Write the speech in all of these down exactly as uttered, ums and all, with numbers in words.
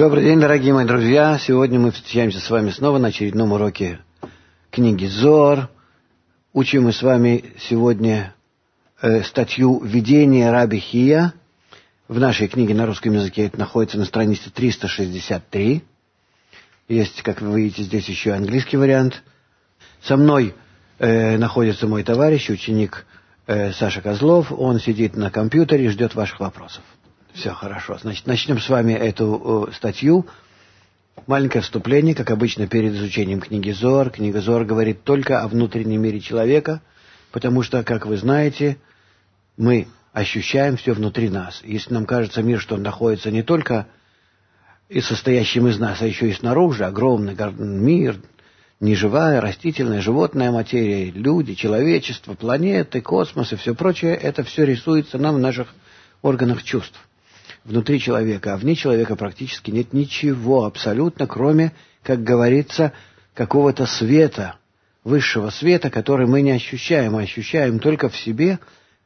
Добрый день, дорогие мои друзья. Сегодня мы встречаемся с вами снова на очередном уроке книги Зоар. Учим мы с вами сегодня э, статью «Видение Раби Хия». В нашей книге на русском языке это находится на странице триста шестьдесят три. Есть, как вы видите, здесь еще английский вариант. Со мной э, находится мой товарищ, ученик э, Саша Козлов. Он сидит на компьютере и ждет ваших вопросов. Все хорошо. Значит, начнем с вами эту э, статью. Маленькое вступление, как обычно, перед изучением книги Зоар. Книга Зоар говорит только о внутреннем мире человека, потому что, как вы знаете, мы ощущаем все внутри нас. Если нам кажется мир, что он находится не только и состоящим из нас, а еще и снаружи, огромный мир, неживая, растительная, животная материя, люди, человечество, планеты, космос и все прочее, это все рисуется нам в наших органах чувств. Внутри человека, а вне человека практически нет ничего абсолютно, кроме, как говорится, какого-то света, высшего света, который мы не ощущаем, а ощущаем только в себе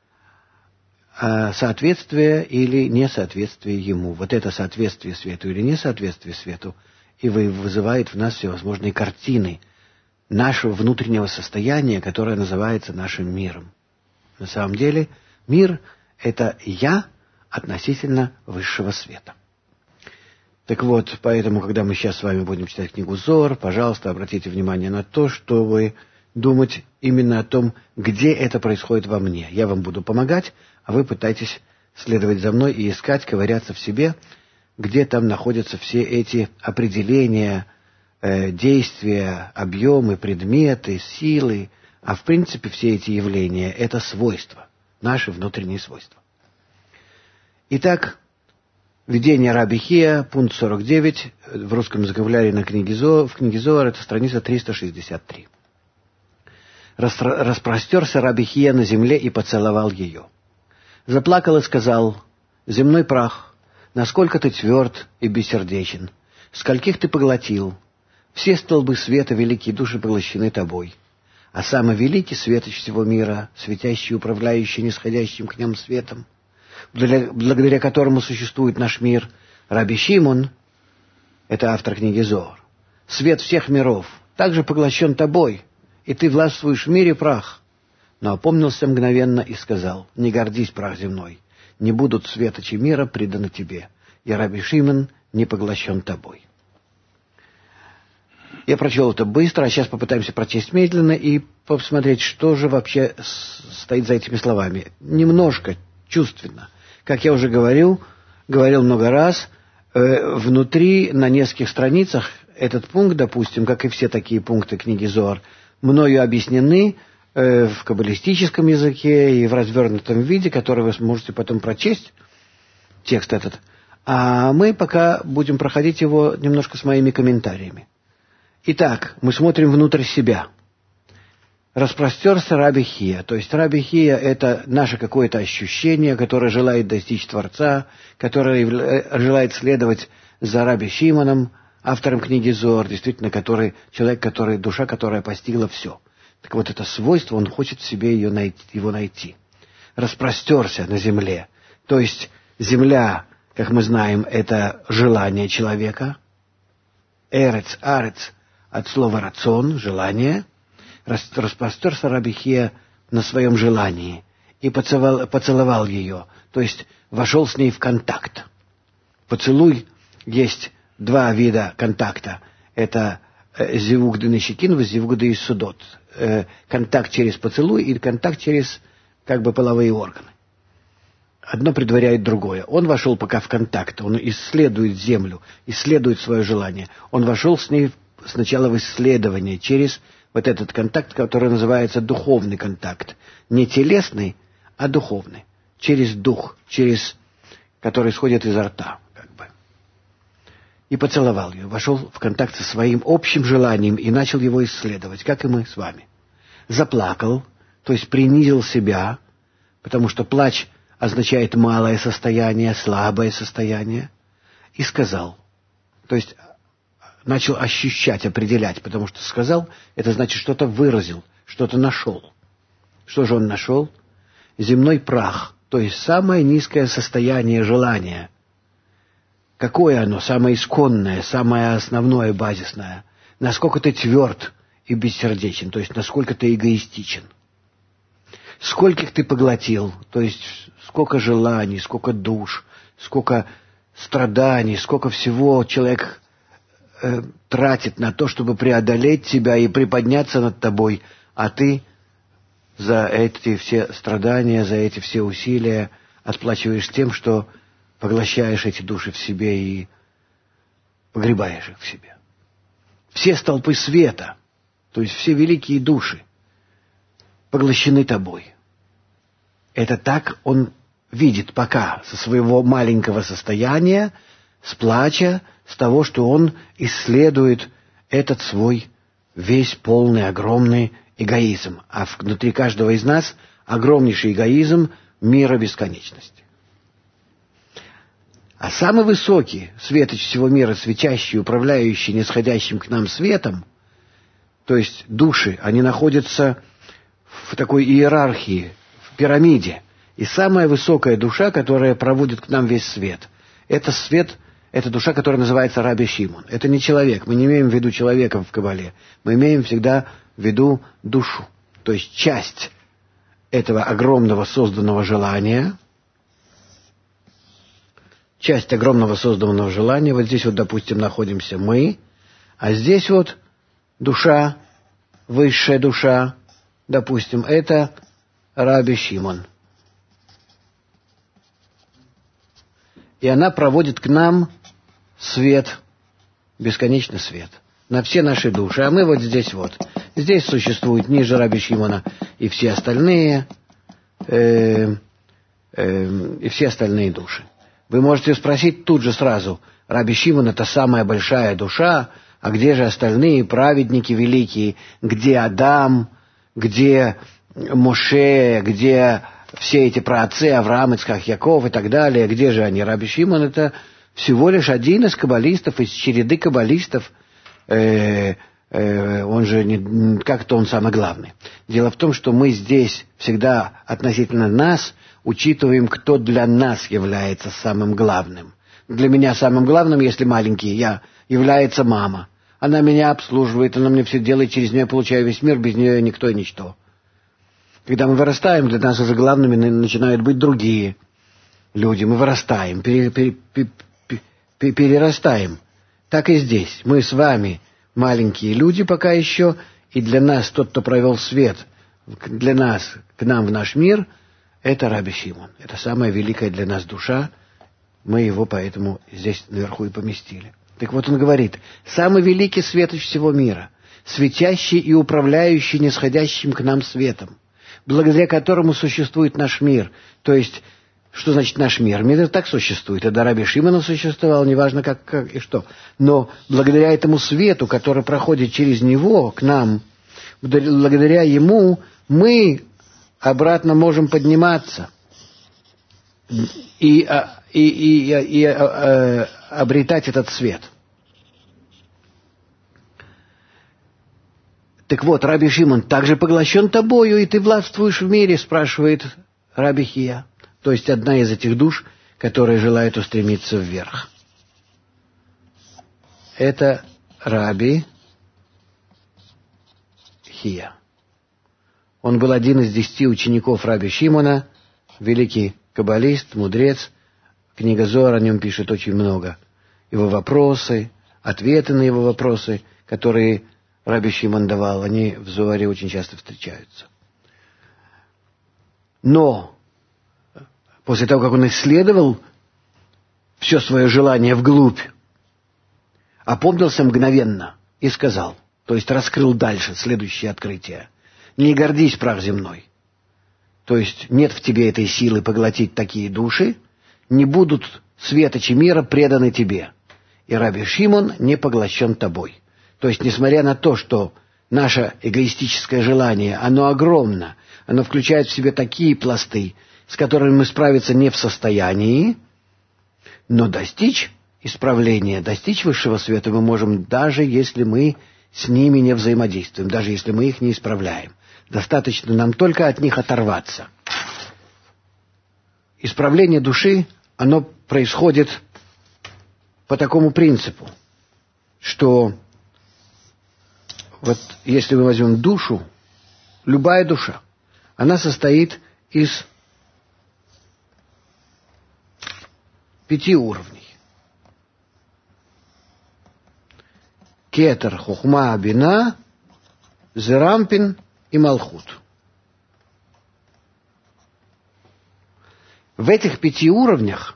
соответствие или несоответствие ему. Вот это соответствие свету или несоответствие свету и вызывает в нас всевозможные картины нашего внутреннего состояния, которое называется нашим миром. На самом деле мир — это «я» относительно высшего света. Так вот, поэтому, когда мы сейчас с вами будем читать книгу Зоар, пожалуйста, обратите внимание на то, чтобы думать именно о том, где это происходит во мне. Я вам буду помогать, а вы пытайтесь следовать за мной и искать, ковыряться в себе, где там находятся все эти определения, э, действия, объемы, предметы, силы. А в принципе все эти явления — это свойства, наши внутренние свойства. Итак, видение Раби Хия, пункт сорок девять, в русском vocabulary на книге Зоар, в книге Зоар, это страница триста шестьдесят три. Распростерся Раби Хия на земле и поцеловал ее. Заплакал и сказал: «Земной прах, насколько ты тверд и бессердечен, скольких ты поглотил, все столбы света великие души поглощены тобой, а самый великий светоч всего мира, светящий и управляющий нисходящим к нем светом, благодаря которому существует наш мир, Раби Шимон, это автор книги Зоар, свет всех миров, также поглощен тобой, и ты властвуешь в мире прах». Но опомнился мгновенно и сказал: «Не гордись, прах земной, не будут светочи мира приданы тебе, и Раби Шимон не поглощен тобой». Я прочел это быстро, а сейчас попытаемся прочесть медленно и посмотреть, что же вообще стоит за этими словами. Немножко чувственно. Как я уже говорил, говорил много раз, э, внутри, на нескольких страницах, этот пункт, допустим, как и все такие пункты книги Зоар, мною объяснены э, в каббалистическом языке и в развернутом виде, который вы сможете потом прочесть, текст этот. А мы пока будем проходить его немножко с моими комментариями. Итак, мы смотрим внутрь себя. Распростерся Раби Хия. То есть Раби Хия — это наше какое-то ощущение, которое желает достичь Творца, которое желает следовать за Раби Шимоном, автором книги Зоар, действительно, который, человек, который, душа, которая постигла все. Так вот, это свойство, он хочет в себе ее найти, его найти. Распростерся на земле. То есть земля, как мы знаем, это желание человека. Эрец, арец, от слова рацион, желание. Распростерся Раби Хия на своем желании и поцеловал, поцеловал ее, то есть вошел с ней в контакт. Поцелуй, есть два вида контакта. Это зивук денешикин, зивук деиссудот. Контакт через поцелуй и контакт через как бы половые органы. Одно предваряет другое. Он вошел пока в контакт, он исследует землю, исследует свое желание. Он вошел с ней сначала в исследование через вот этот контакт, который называется духовный контакт. Не телесный, а духовный. Через дух, через, который исходит изо рта. Как бы. И поцеловал ее. Вошел в контакт со своим общим желанием и начал его исследовать, как и мы с вами. Заплакал, то есть принизил себя, потому что плач означает малое состояние, слабое состояние. И сказал, то есть начал ощущать, определять, потому что сказал, это значит, что-то выразил, что-то нашел. Что же он нашел? Земной прах, то есть самое низкое состояние желания, какое оно, самое исконное, самое основное, базисное, насколько ты тверд и бессердечен, то есть насколько ты эгоистичен. Скольких ты поглотил, то есть сколько желаний, сколько душ, сколько страданий, сколько всего человек э, тратит на то, чтобы преодолеть тебя и приподняться над тобой, а ты за эти все страдания, за эти все усилия отплачиваешь тем, что поглощаешь эти души в себе и погребаешь их в себе. Все столпы света, то есть все великие души, поглощены тобой. Это так он видит пока со своего маленького состояния, с плача, с того, что он исследует этот свой весь полный, огромный эгоизм. А внутри каждого из нас огромнейший эгоизм мира бесконечности. А самый высокий светоч всего мира, светящий, управляющий нисходящим к нам светом, то есть души, они находятся в такой иерархии, в пирамиде. И самая высокая душа, которая проводит к нам весь свет, это свет, это душа, которая называется Раби Шимон. Это не человек, мы не имеем в виду человека в Кабале, мы имеем всегда в виду душу, то есть часть этого огромного созданного желания, часть огромного созданного желания, вот здесь вот, допустим, находимся мы, а здесь вот душа, высшая душа, допустим, это Раби Шимон. И она проводит к нам свет, бесконечный свет, на все наши души. А мы вот здесь вот. Здесь существует ниже Раби Шимона и все остальные, э, э, и все остальные души. Вы можете спросить тут же сразу, Раби Шимон — это самая большая душа, а где же остальные праведники великие? Где Адам? Где Моше, где все эти праотцы, Авраам, Ицхак, Яков и так далее, где же они? Раби Шимон — это всего лишь один из каббалистов, из череды каббалистов, э, э, он же, не, как-то он самый главный. Дело в том, что мы здесь всегда относительно нас учитываем, кто для нас является самым главным. Для меня самым главным, если маленький я, является мама. Она меня обслуживает, она мне все делает, через нее я получаю весь мир, без нее никто и ничто. Когда мы вырастаем, для нас уже главными начинают быть другие люди. Мы вырастаем, пере, пере, пере, перерастаем. Так и здесь. Мы с вами маленькие люди пока еще, и для нас тот, кто провел свет, для нас, к нам в наш мир, это Раби Шимон. Это самая великая для нас душа. Мы его поэтому здесь наверху и поместили. Так вот он говорит, самый великий светоч всего мира, светящий и управляющий нисходящим к нам светом, благодаря которому существует наш мир. То есть, что значит наш мир? Мир так существует. И до Раби Шимона существовал, неважно как, как и что. Но благодаря этому свету, который проходит через него к нам, благодаря ему мы обратно можем подниматься и, и, и, и, и а, а, обретать этот свет. Так вот, Раби Шимон также поглощен тобою, и ты властвуешь в мире, спрашивает Раби Хия. То есть одна из этих душ, которая желает устремиться вверх. Это Раби Хия. Он был один из десяти учеников Раби Шимона, великий каббалист, мудрец. Книга Зоар о нем пишет очень много. Его вопросы, ответы на его вопросы, которые Раби Шимон давал, они в Зоаре очень часто встречаются. Но после того, как он исследовал все свое желание вглубь, опомнился мгновенно и сказал, то есть раскрыл дальше следующее открытие: не гордись, прах земной. То есть нет в тебе этой силы поглотить такие души, не будут светочи мира преданы тебе. И Раби Шимон не поглощен тобой. То есть, несмотря на то, что наше эгоистическое желание, оно огромно, оно включает в себе такие пласты, с которыми мы справиться не в состоянии, но достичь исправления, достичь высшего света мы можем, даже если мы с ними не взаимодействуем, даже если мы их не исправляем. Достаточно нам только от них оторваться. Исправление души, оно происходит по такому принципу, что вот если мы возьмем душу, любая душа, она состоит из пяти уровней. Кетер, хухма, бина, зерампин и малхут. В этих пяти уровнях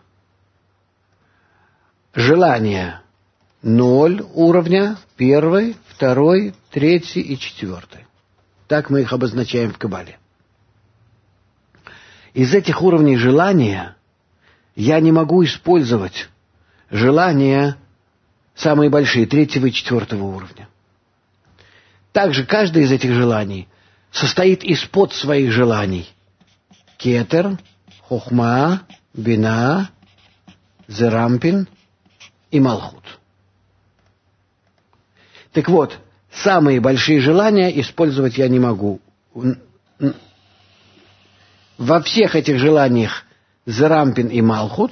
желание ноль уровня, первый, второй, третий и четвертый. Так мы их обозначаем в Кабале. Из этих уровней желания я не могу использовать желания самые большие, третьего и четвертого уровня. Также каждое из этих желаний состоит из под своих желаний. Кетер, хохма, бина, зерампин и малхут. Так вот, самые большие желания использовать я не могу. Во всех этих желаниях зерампин и малхут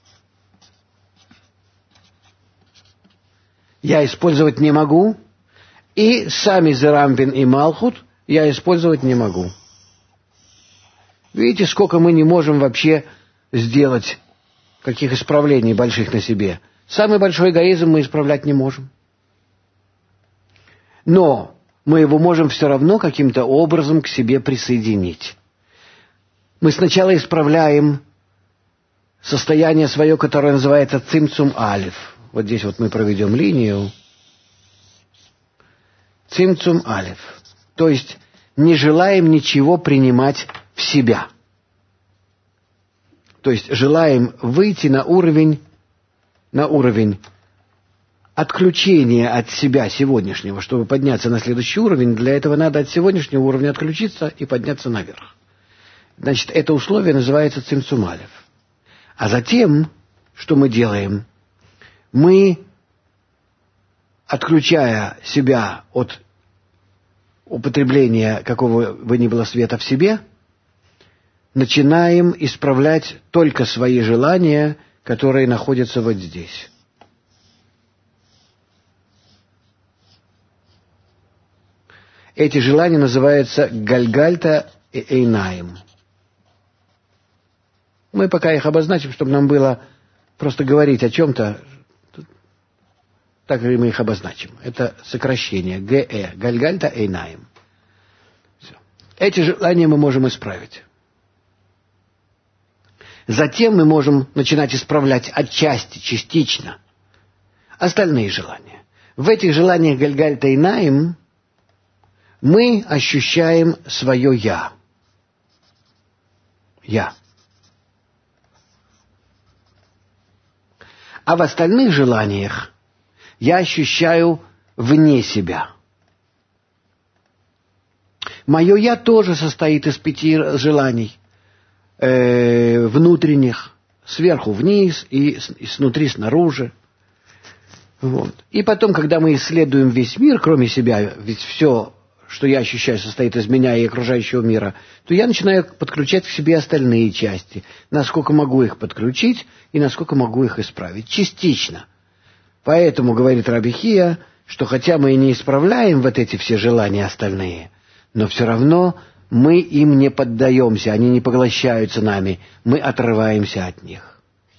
я использовать не могу, и сами зерампин и малхут я использовать не могу. Видите, сколько мы не можем вообще сделать каких исправлений больших на себе. Самый большой эгоизм мы исправлять не можем. Но мы его можем все равно каким-то образом к себе присоединить. Мы сначала исправляем состояние свое, которое называется цимцум алиф. Вот здесь вот мы проведем линию. Цимцум алиф. То есть не желаем ничего принимать в себя. То есть желаем выйти на уровень, на уровень отключения от себя сегодняшнего. Чтобы подняться на следующий уровень, для этого надо от сегодняшнего уровня отключиться и подняться наверх. Значит, это условие называется цимцум алиф. А затем, что мы делаем? Мы, отключая себя от употребления какого бы ни было света в себе, начинаем исправлять только свои желания, которые находятся вот здесь. Эти желания называются гальгальта и эйнаим. Мы пока их обозначим, чтобы нам было просто говорить о чем-то. Так и мы их обозначим. Это сокращение. гэ-э. Гальгальта эйнаим. Все. Эти желания мы можем исправить. Затем мы можем начинать исправлять отчасти, частично остальные желания. В этих желаниях гальгальта эйнаим мы ощущаем свое «я». «Я». А в остальных желаниях я ощущаю вне себя. Мое «я» тоже состоит из пяти желаний. Э, внутренних, сверху вниз и, и снутри снаружи. Вот. И потом, когда мы исследуем весь мир, кроме себя, ведь все, что я ощущаю, состоит из меня и окружающего мира, то я начинаю подключать к себе остальные части, насколько могу их подключить и насколько могу их исправить. Частично. Поэтому, говорит Раби Хия, что хотя мы и не исправляем вот эти все желания остальные, но все равно мы им не поддаемся, они не поглощаются нами, мы отрываемся от них.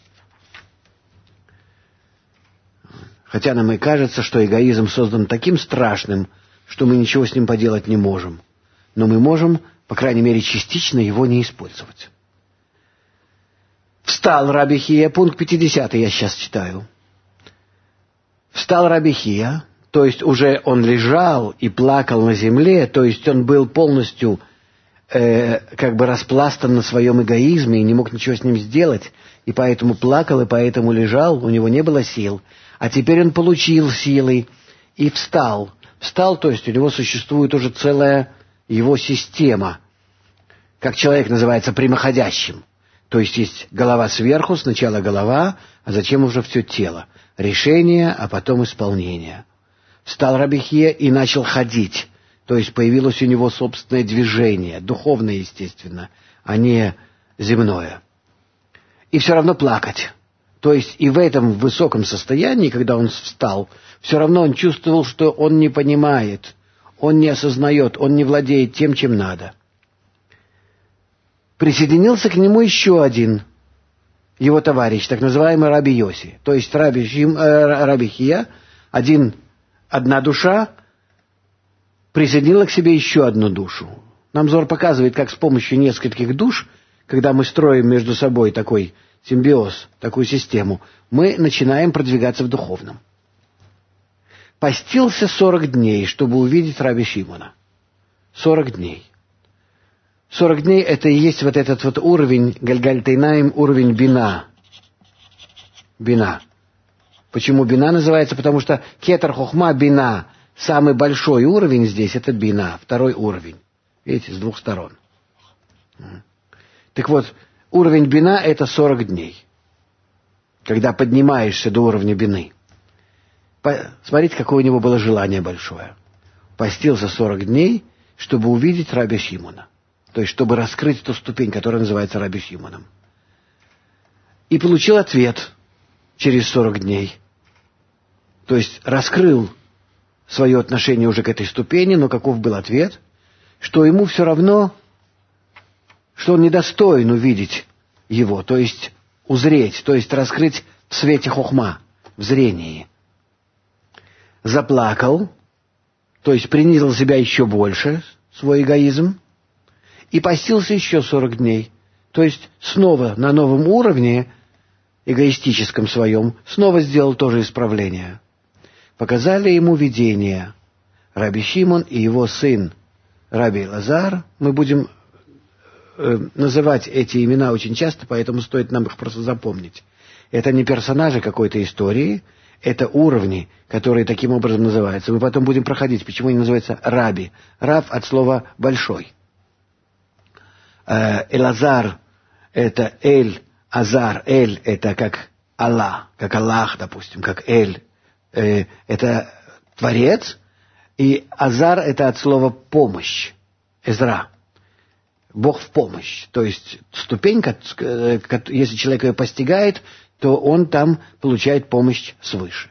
Хотя нам и кажется, что эгоизм создан таким страшным, что мы ничего с ним поделать не можем. Но мы можем, по крайней мере, частично его не использовать. Встал Раби Хия, пункт пятидесятый я сейчас читаю. Встал Раби Хия, то есть уже он лежал и плакал на земле, то есть он был полностью э, как бы распластан на своем эгоизме и не мог ничего с ним сделать, и поэтому плакал, и поэтому лежал, у него не было сил. А теперь он получил силы и встал. Встал, то есть у него существует уже целая его система, как человек называется прямоходящим. То есть есть голова сверху, сначала голова, а затем уже все тело. Решение, а потом исполнение. Встал Раби Хия и начал ходить. То есть появилось у него собственное движение, духовное, естественно, а не земное. И все равно плакать. То есть и в этом высоком состоянии, когда он встал, все равно он чувствовал, что он не понимает, он не осознает, он не владеет тем, чем надо. Присоединился к нему еще один его товарищ, так называемый Раби Йоси. То есть Раби, Шим, э, Раби Хия, один, одна душа, присоединила к себе еще одну душу. Нам Зоар показывает, как с помощью нескольких душ, когда мы строим между собой такой симбиоз, такую систему, мы начинаем продвигаться в духовном. Постился сорок дней, чтобы увидеть Раби Шимона. Сорок дней. Сорок дней — это и есть вот этот вот уровень, Гальгальтейнаим, уровень бина. Бина. Почему бина называется? Потому что кетер хохма бина. Самый большой уровень здесь — это бина, второй уровень. Видите, с двух сторон. Так вот, уровень бина — это сорок дней. Когда поднимаешься до уровня бины. Смотрите, какое у него было желание большое. Постился сорок дней, чтобы увидеть Раби Шимона. То есть, чтобы раскрыть эту ступень, которая называется Раби Шимоном. И получил ответ через сорок дней. То есть, раскрыл свое отношение уже к этой ступени, но каков был ответ? Что ему все равно, что он недостоин увидеть его, то есть узреть, то есть раскрыть в свете хохма, в зрении. Заплакал, то есть принизил себя еще больше, свой эгоизм, и постился еще сорок дней. То есть снова на новом уровне, эгоистическом своем, снова сделал тоже исправление. Показали ему видение. Раби Шимон и его сын Раби Элазар. Мы будем э, называть эти имена очень часто, поэтому стоит нам их просто запомнить. Это не персонажи какой-то истории, это уровни, которые таким образом называются. Мы потом будем проходить, почему они называются Раби. Рав от слова «большой». Элазар — это Эль, Азар. Эль — это как Аллах, как Аллах, допустим, как Эль. Это Творец. И Азар — это от слова «помощь», Эзра. Бог в помощь. То есть ступень, если человек ее постигает, то он там получает помощь свыше.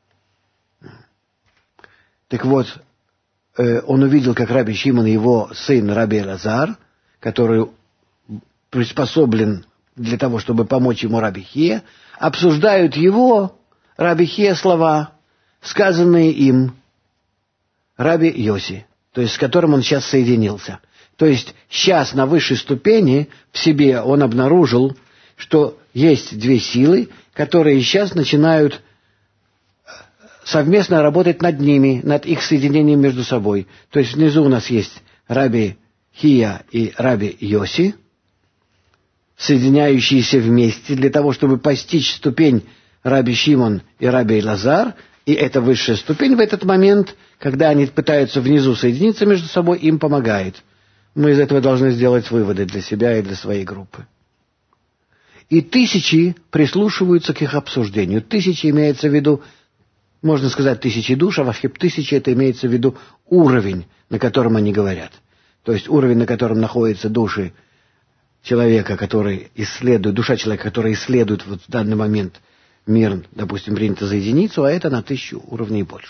Так вот, он увидел, как Раби Шимон и его сын Раби Элазар, который приспособлен для того, чтобы помочь ему Раби Хие, обсуждают его, Раби Хие, слова, сказанные им Раби Йоси, то есть с которым он сейчас соединился. То есть сейчас на высшей ступени в себе он обнаружил, что есть две силы, которые сейчас начинают совместно работать над ними, над их соединением между собой. То есть внизу у нас есть Раби Хия и Раби Йоси, соединяющиеся вместе для того, чтобы постичь ступень Раби Шимон и Раби Элазар, и эта высшая ступень в этот момент, когда они пытаются внизу соединиться между собой, им помогает. Мы из этого должны сделать выводы для себя и для своей группы. И тысячи прислушиваются к их обсуждению. Тысячи имеется в виду, можно сказать, тысячи душ, а вообще тысячи это имеется в виду уровень, на котором они говорят. То есть уровень, на котором находятся души человека, который исследует, душа человека, который исследует вот в данный момент мир, допустим, принято за единицу, а это на тысячу уровней больше.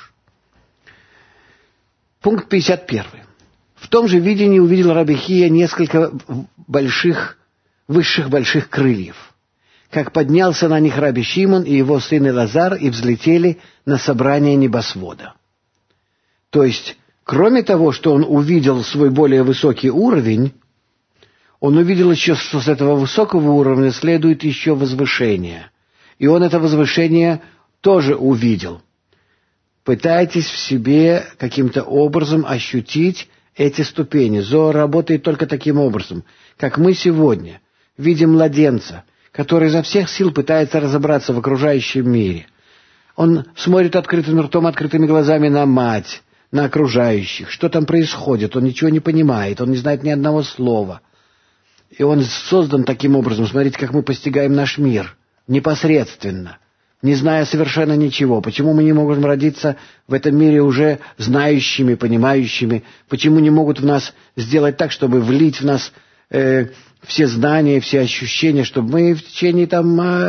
Пункт пятьдесят один. В том же видении увидел Раби Хия несколько больших, высших больших крыльев, как поднялся на них Раби Шимон и его сын Элазар и взлетели на собрание небосвода. То есть, кроме того, что он увидел свой более высокий уровень, он увидел еще, что с этого высокого уровня следует еще возвышение. И он это возвышение тоже увидел. Пытайтесь в себе каким-то образом ощутить эти ступени. Зоар работает только таким образом, как мы сегодня видим младенца, который изо всех сил пытается разобраться в окружающем мире. Он смотрит открытым ртом, открытыми глазами на мать, на окружающих. Что там происходит? Он ничего не понимает, он не знает ни одного слова. И он создан таким образом. Смотрите, как мы постигаем наш мир непосредственно, не зная совершенно ничего. Почему мы не можем родиться в этом мире уже знающими, понимающими? Почему не могут в нас сделать так, чтобы влить в нас э, все знания, все ощущения, чтобы мы в течение там, э,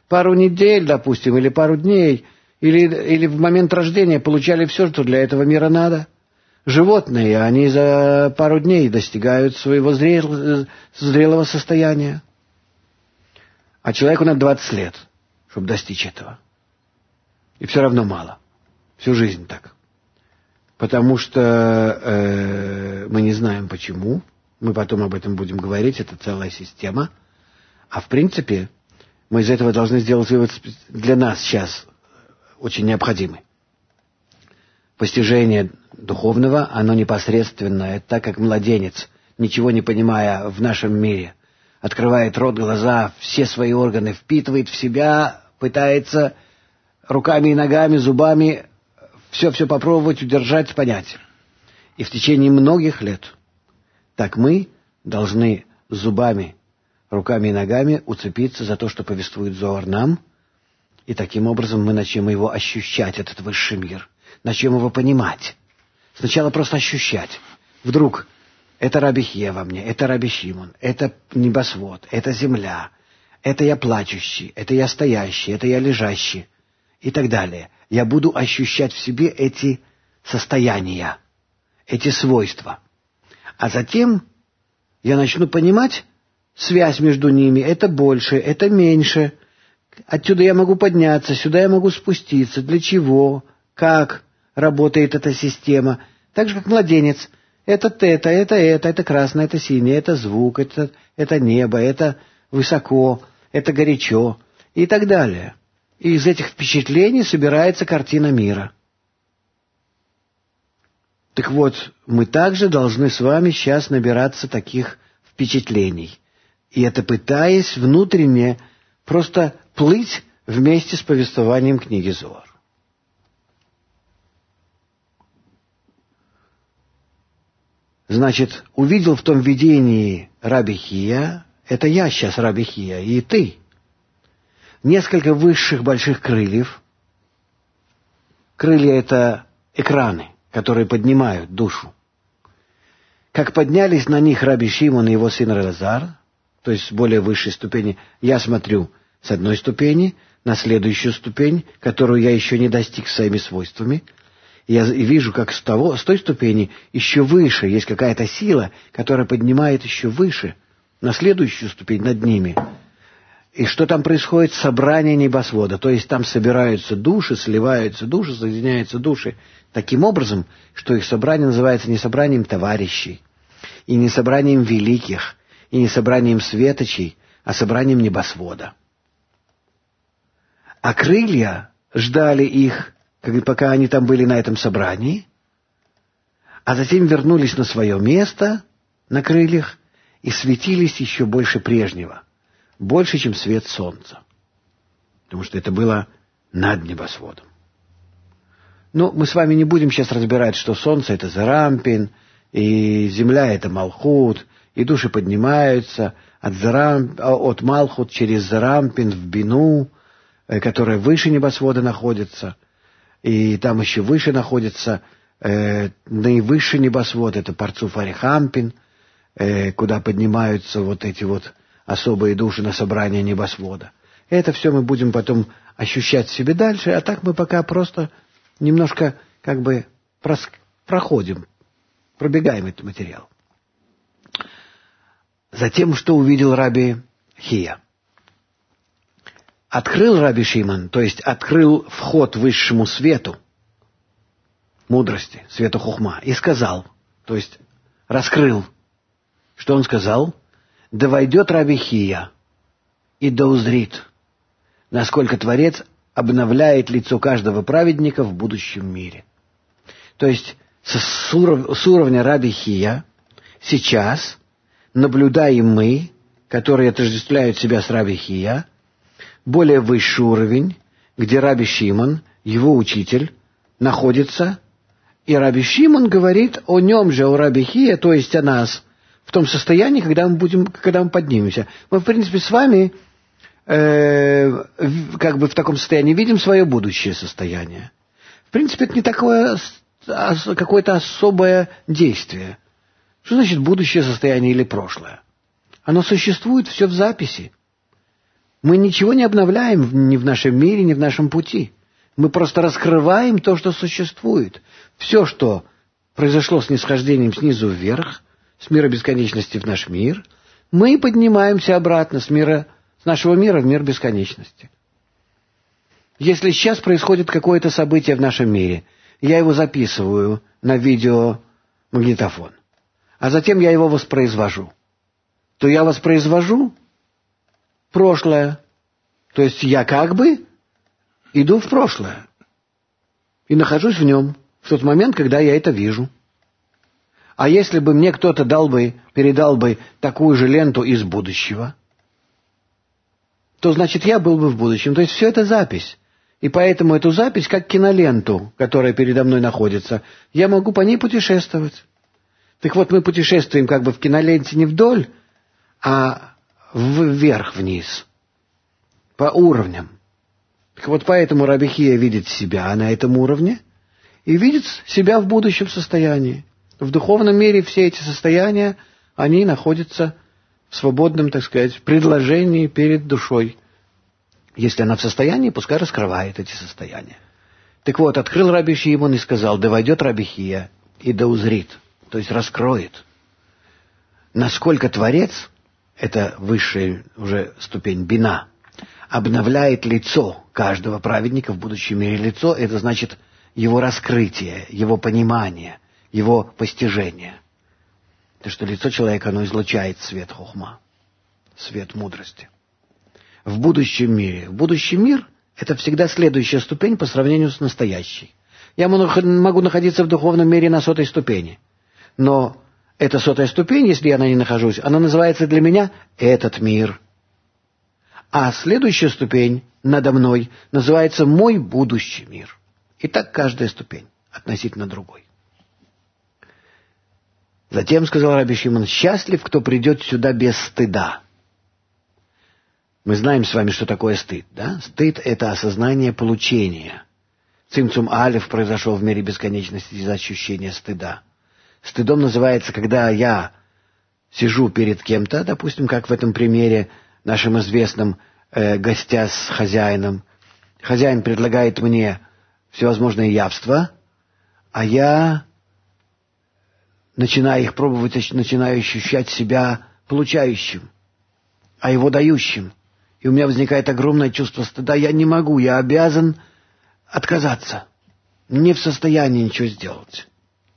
пару недель, допустим, или пару дней, или, или в момент рождения получали все, что для этого мира надо. Животные, они за пару дней достигают своего зрел, зрелого состояния. А человеку надо двадцать лет, чтобы достичь этого. И все равно мало. Всю жизнь так. Потому что э, мы не знаем почему. Мы потом об этом будем говорить. Это целая система. А в принципе, мы из этого должны сделать вывод для нас сейчас очень необходимый. Постижение духовного, оно непосредственно, это так, как младенец, ничего не понимая в нашем мире, открывает рот, глаза, все свои органы, впитывает в себя, пытается руками и ногами, зубами все-все попробовать, удержать, понять. И в течение многих лет так мы должны зубами, руками и ногами уцепиться за то, что повествует Зоар нам, и таким образом мы начнем его ощущать, этот высший мир. Начнем его понимать. Сначала просто ощущать. Вдруг это Раби Хия во мне, это Раби Шимон, это небосвод, это земля, это я плачущий, это я стоящий, это я лежащий и так далее. Я буду ощущать в себе эти состояния, эти свойства. А затем я начну понимать связь между ними. Это больше, это меньше. Отсюда я могу подняться, сюда я могу спуститься. Для чего? Как работает эта система? Так же, как младенец. Это это, это это, это красное, это синее, это звук, это, это небо, это высоко, это горячо и так далее. И из этих впечатлений собирается картина мира. Так вот, мы также должны с вами сейчас набираться таких впечатлений. И это пытаясь внутренне просто плыть вместе с повествованием книги Зоар. Значит, увидел в том видении Раби Хия, это я сейчас Раби Хия, и ты, несколько высших больших крыльев. Крылья — это экраны, которые поднимают душу. Как поднялись на них Раби Шимон и его сын Элазар, то есть с более высшей ступени, я смотрю с одной ступени на следующую ступень, которую я еще не достиг своими свойствами, и я вижу, как с, того, с той ступени еще выше есть какая-то сила, которая поднимает еще выше, на следующую ступень над ними. И что там происходит? Собрание небосвода. То есть там собираются души, сливаются души, соединяются души таким образом, что их собрание называется не собранием товарищей, и не собранием великих, и не собранием светочей, а собранием небосвода. А крылья ждали их, пока они там были на этом собрании, а затем вернулись на свое место на крыльях и светились еще больше прежнего, больше, чем свет солнца, потому что это было над небосводом. Но мы с вами не будем сейчас разбирать, что солнце — это Зарампин, и земля — это Малхут, и души поднимаются от, Зарам... от Малхут через Зарампин в Бину, которая выше небосвода находится, и там еще выше находится э, наивысший небосвод, это Парцуф Арихампин, э, куда поднимаются вот эти вот особые души на собрание небосвода. Это все мы будем потом ощущать в себе дальше, а так мы пока просто немножко как бы прос... проходим, пробегаем этот материал. Затем, что увидел Раби Хия? Открыл Раби Шимон, то есть открыл вход высшему свету, мудрости, свету хухма, и сказал, то есть раскрыл. Что он сказал? Да войдет Раби Хия и да узрит, насколько Творец обновляет лицо каждого праведника в будущем мире. То есть с уровня Раби Хия сейчас наблюдаем мы, которые отождествляют себя с Раби Хия, более высший уровень, где Раби Шимон, его учитель, находится, и Раби Шимон говорит о нем же, о Раби Хия, то есть о нас, в том состоянии, когда мы будем, когда мы поднимемся. Мы, в принципе, с вами э, как бы в таком состоянии видим свое будущее состояние. В принципе, это не такое какое-то особое действие. Что значит будущее состояние или прошлое? Оно существует все в записи. Мы ничего не обновляем ни в нашем мире, ни в нашем пути. Мы просто раскрываем то, что существует. Все, что произошло с нисхождением снизу вверх, с мира бесконечности в наш мир, мы поднимаемся обратно с мира, с нашего мира в мир бесконечности. Если сейчас происходит какое-то событие в нашем мире, я его записываю на видеомагнитофон, а затем я его воспроизвожу, то я воспроизвожу прошлое. То есть я как бы иду в прошлое и нахожусь в нем в тот момент, когда я это вижу. А если бы мне кто-то дал бы, передал бы такую же ленту из будущего, то значит я был бы в будущем. То есть все это запись. И поэтому эту запись, как киноленту, которая передо мной находится, я могу по ней путешествовать. Так вот, мы путешествуем как бы в киноленте не вдоль, а вверх-вниз, по уровням. Так вот, поэтому Раби Хия видит себя на этом уровне и видит себя в будущем состоянии. В духовном мире все эти состояния, они находятся в свободном, так сказать, предложении перед душой. Если она в состоянии, пускай раскрывает эти состояния. Так вот, открыл Раби Шимон и сказал: да войдет Раби Хия и да узрит, то есть раскроет, насколько Творец, это высшая уже ступень бина, обновляет лицо каждого праведника в будущем мире. Лицо — это значит его раскрытие, его понимание, его постижение. То, что лицо человека, оно излучает свет хохма, свет мудрости. В будущем мире. В будущем мир — это всегда следующая ступень по сравнению с настоящей. Я могу находиться в духовном мире на сотой ступени. Но эта сотая ступень, если я на ней нахожусь, она называется для меня этот мир. А следующая ступень надо мной называется мой будущий мир. И так каждая ступень относительно другой. Затем сказал Раби Шимон: счастлив, кто придет сюда без стыда. Мы знаем с вами, что такое стыд, да? Стыд — это осознание получения. Цимцум алеф произошел в мире бесконечности из ощущения стыда. Стыдом называется, когда я сижу перед кем-то, допустим, как в этом примере нашим известным, э, гостя с хозяином. Хозяин предлагает мне всевозможные явства, а я начинаю их пробовать, начинаю ощущать себя получающим, а его дающим. И у меня возникает огромное чувство стыда. Я не могу, я обязан отказаться. Не в состоянии ничего сделать.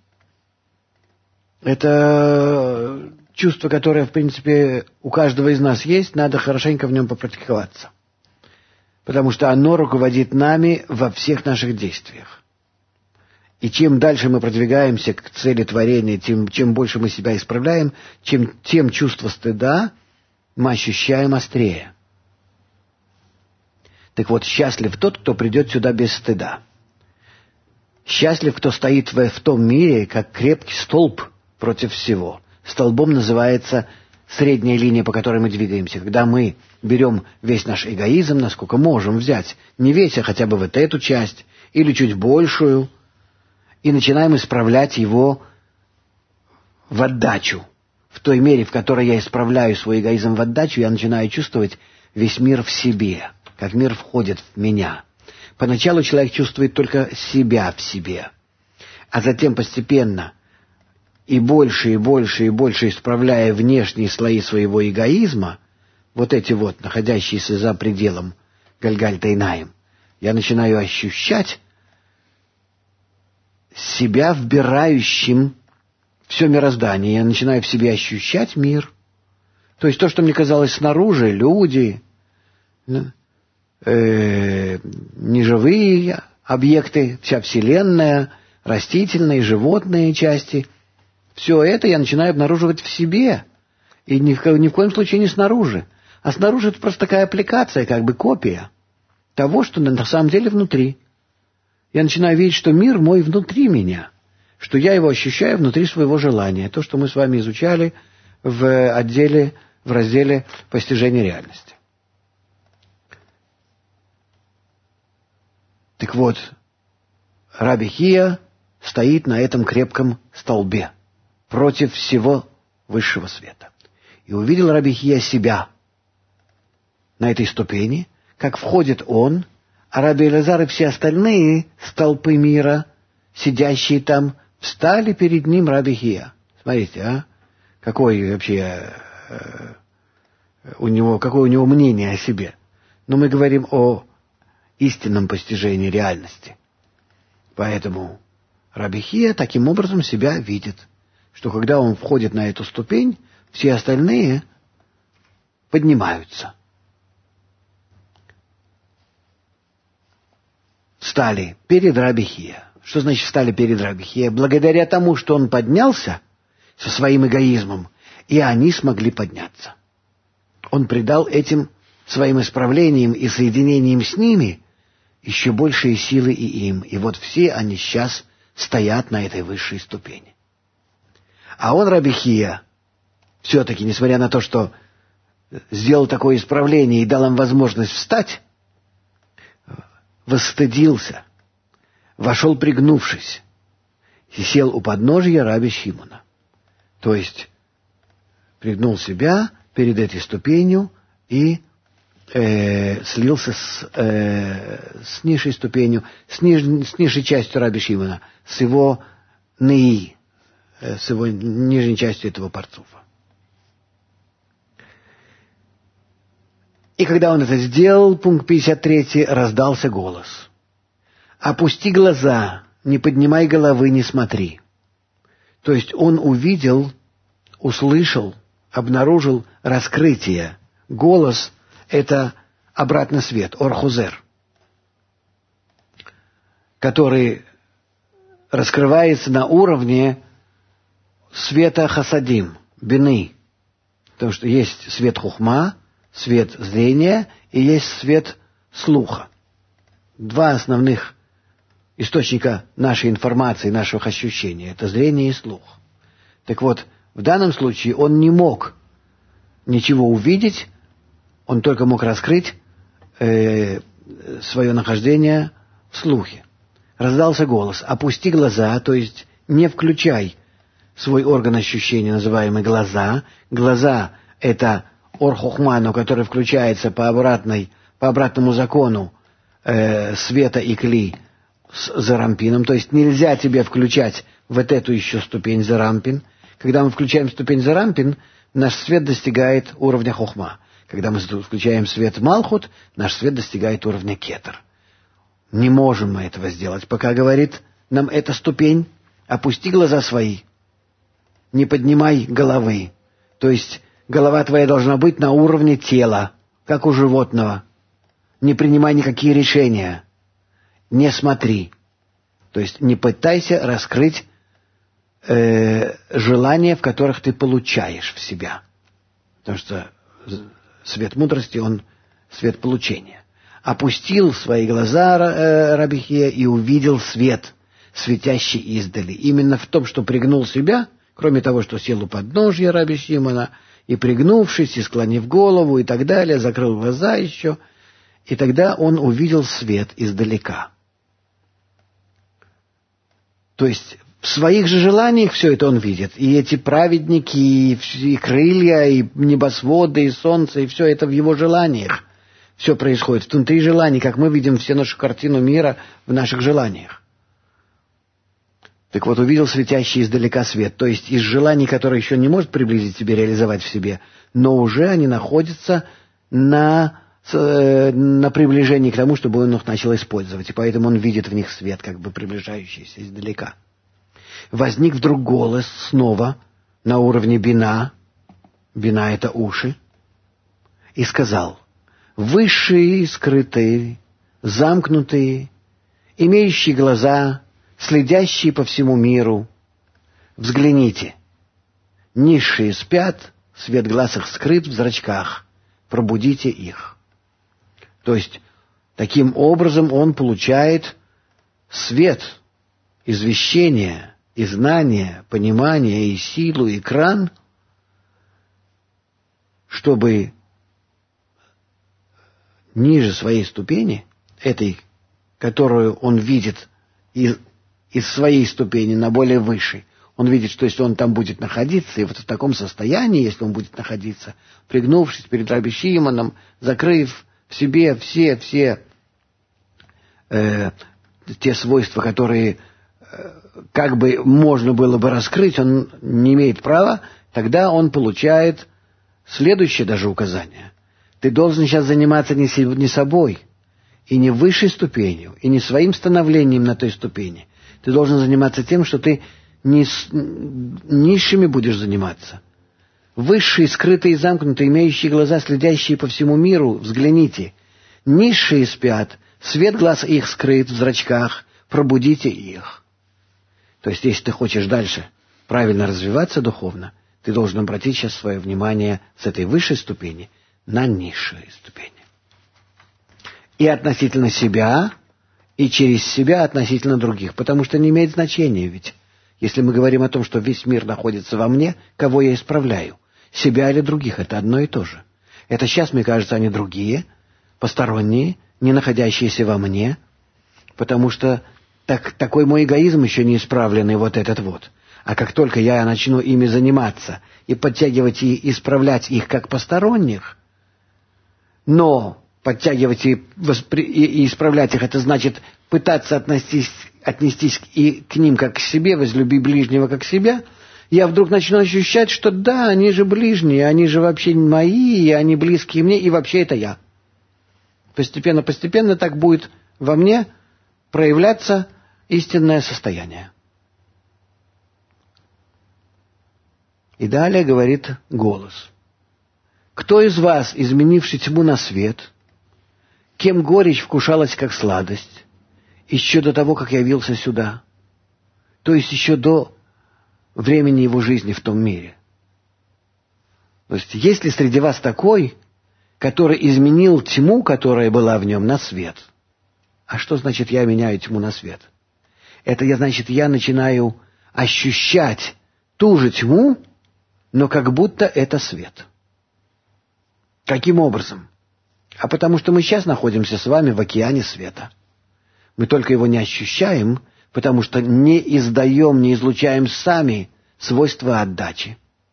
Это чувство, которое, в принципе, у каждого из нас есть, надо хорошенько в нем попрактиковаться. Потому что оно руководит нами во всех наших действиях. И чем дальше мы продвигаемся к цели творения, тем, чем больше мы себя исправляем, чем, тем чувство стыда мы ощущаем острее. Так вот, счастлив тот, кто придет сюда без стыда. Счастлив, кто стоит в, в том мире, как крепкий столб против всего. Столбом называется средняя линия, по которой мы двигаемся. Когда мы берем весь наш эгоизм, насколько можем взять, не весь, а хотя бы вот эту часть, или чуть большую, и начинаем исправлять его в отдачу. В той мере, в которой я исправляю свой эгоизм в отдачу, я начинаю чувствовать весь мир в себе, как мир входит в меня. Поначалу человек чувствует только себя в себе, а затем постепенно и больше, и больше, и больше исправляя внешние слои своего эгоизма, вот эти вот, находящиеся за пределом Гальгаль-Тайнаим, я начинаю ощущать себя вбирающим все мироздание. Я начинаю в себе ощущать мир. То есть то, что мне казалось снаружи, люди, э, неживые объекты, вся Вселенная, растительные, животные части, все это я начинаю обнаруживать в себе. И ни в, ни в коем случае не снаружи. А снаружи это просто такая аппликация, как бы копия того, что на самом деле внутри. Я начинаю видеть, что мир мой внутри меня, что я его ощущаю внутри своего желания. То, что мы с вами изучали в отделе, в разделе «Постижение реальности». Так вот, Раби Хия стоит на этом крепком столбе против всего высшего света. И увидел Раби Хия себя. на этой ступени, как входит он, а раби Элиэзер и все остальные столпы мира, сидящие там, встали перед ним раби Хия. Смотрите, а? Какой вообще э, у него, какое у него мнение о себе. Но мы говорим о истинном постижении реальности. Поэтому раби Хия таким образом себя видит, что когда он входит на эту ступень, все остальные поднимаются. Встали перед раби Хия. Что значит встали перед раби Хия? Благодаря тому, что он поднялся со своим эгоизмом, и они смогли подняться. Он придал этим своим исправлениям и соединением с ними еще большие силы и им. И вот все они сейчас стоят на этой высшей ступени. А он, раби Хия, все-таки, несмотря на то, что сделал такое исправление и дал им возможность встать, восстыдился, вошел пригнувшись и сел у подножия раби Шимона. То есть пригнул себя перед этой ступенью и э, слился с, э, с низшей ступенью, с, ниж, с низшей частью раби Шимона, с его неи, э, с его нижней частью этого парцуфа. И когда он это сделал, пункт пятьдесят три, раздался голос. «Опусти глаза, не поднимай головы, не смотри». То есть он увидел, услышал, обнаружил раскрытие. Голос — это обратный свет, орхузер, который раскрывается на уровне света хасадим, бины. Потому что есть свет хухма, свет зрения и есть свет слуха. Два основных источника нашей информации, наших ощущений — это зрение и слух. Так вот, в данном случае он не мог ничего увидеть, он только мог раскрыть э, свое нахождение в слухе. Раздался голос: «Опусти глаза», то есть не включай свой орган ощущения, называемый глаза. Глаза — это ор-хохману, который включается по, обратной, по обратному закону э, света и кли с зарампином. То есть нельзя тебе включать вот эту еще ступень зарампин. Когда мы включаем ступень зарампин, наш свет достигает уровня хохма. Когда мы включаем свет малхут, наш свет достигает уровня кетер. Не можем мы этого сделать, пока говорит нам эта ступень: опусти глаза свои, не поднимай головы. То есть голова твоя должна быть на уровне тела, как у животного. Не принимай никакие решения. Не смотри. То есть не пытайся раскрыть э, желания, в которых ты получаешь в себя. Потому что свет мудрости, он свет получения. Опустил свои глаза э, раби Хия и увидел свет, светящий издали. Именно в том, что пригнул себя, кроме того, что сел у подножья раби Шимона, и пригнувшись, и склонив голову, и так далее, закрыл глаза еще, и тогда он увидел свет издалека. То есть в своих же желаниях все это он видит. И эти праведники, и, и крылья, и небосводы, и солнце, и все это в его желаниях. Все происходит внутри желаний, как мы видим всю нашу картину мира в наших желаниях. Так вот, увидел светящий издалека свет, то есть из желаний, которые еще не может приблизить себе, реализовать в себе, но уже они находятся на, на приближении к тому, чтобы он их начал использовать, и поэтому он видит в них свет, как бы приближающийся издалека. Возник вдруг голос снова на уровне бина, бина — это уши, и сказал: «Высшие, скрытые, замкнутые, имеющие глаза, следящие по всему миру, взгляните, низшие спят, свет глаз их скрыт в зрачках, пробудите их». То есть, таким образом он получает свет, извещение, и знание, понимание, и силу, и кран, чтобы ниже своей ступени, этой, которую он видит из, из своей ступени на более высшей, Он видит, что если он там будет находиться, и вот в таком состоянии, если он будет находиться, пригнувшись перед Раби Шимоном, закрыв в себе все, все э, те свойства, которые э, как бы можно было бы раскрыть, он не имеет права, тогда он получает следующее даже указание. Ты должен сейчас заниматься не, си, не собой, и не высшей ступенью, и не своим становлением на той ступени. Ты должен заниматься тем, что ты не с низшими будешь заниматься. Высшие, скрытые, замкнутые, имеющие глаза, следящие по всему миру, взгляните. Низшие спят, свет глаз их скрыт в зрачках, пробудите их. То есть, если ты хочешь дальше правильно развиваться духовно, ты должен обратить сейчас свое внимание с этой высшей ступени на низшие ступени. И относительно себя, и через себя относительно других. Потому что не имеет значения ведь. Если мы говорим о том, что весь мир находится во мне, кого я исправляю? Себя или других? Это одно и то же. Это сейчас, мне кажется, они другие, посторонние, не находящиеся во мне, потому что так, такой мой эгоизм еще не исправленный, вот этот вот. А как только я начну ими заниматься и подтягивать и исправлять их как посторонних, но подтягивать и, воспри... и исправлять их, это значит пытаться отнестись, отнестись и к ним как к себе, возлюби ближнего как себя, я вдруг начну ощущать, что да, они же ближние, они же вообще мои, и они близкие мне, и вообще это я. Постепенно-постепенно так будет во мне проявляться истинное состояние. И далее говорит голос. Кто из вас, изменивший тьму на свет, кем горечь вкушалась как сладость, еще до того, как явился сюда, то есть еще до времени его жизни в том мире. То есть, есть ли среди вас такой, который изменил тьму, которая была в нем, на свет? А что значит я меняю тьму на свет? Это я, значит, я начинаю ощущать ту же тьму, но как будто это свет. Каким образом? А потому что мы сейчас находимся с вами в океане света. Мы только его не ощущаем, потому что не издаем, не излучаем сами свойства отдачи.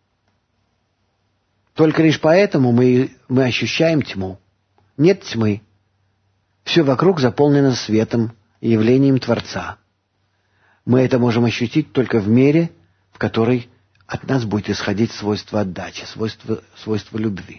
Только лишь поэтому мы, мы ощущаем тьму. Нет тьмы. Все вокруг заполнено светом и явлением Творца. Мы это можем ощутить только в мере, в которой от нас будет исходить свойство отдачи, свойство, свойство любви.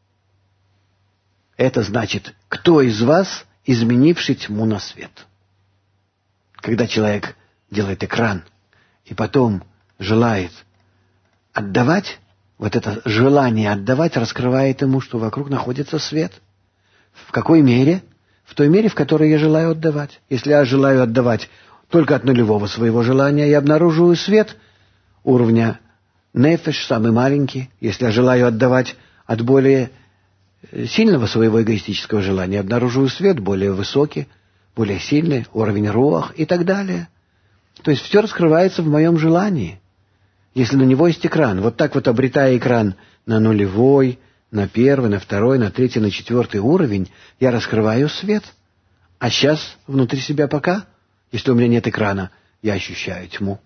Это значит, кто из вас, изменивший тьму на свет? Когда человек делает экран и потом желает отдавать, вот это желание отдавать раскрывает ему, что вокруг находится свет. В какой мере? В той мере, в которой я желаю отдавать. Если я желаю отдавать только от нулевого своего желания, я обнаруживаю свет уровня нефеш, самый маленький. Если я желаю отдавать от более сильного своего эгоистического желания, я обнаруживаю свет более высокий, более сильный, уровень руах и так далее. То есть все раскрывается в моем желании. Если на него есть экран, вот так вот обретая экран на нулевой, на первый, на второй, на третий, на четвертый уровень, я раскрываю свет. А сейчас внутри себя пока, если у меня нет экрана, я ощущаю тьму.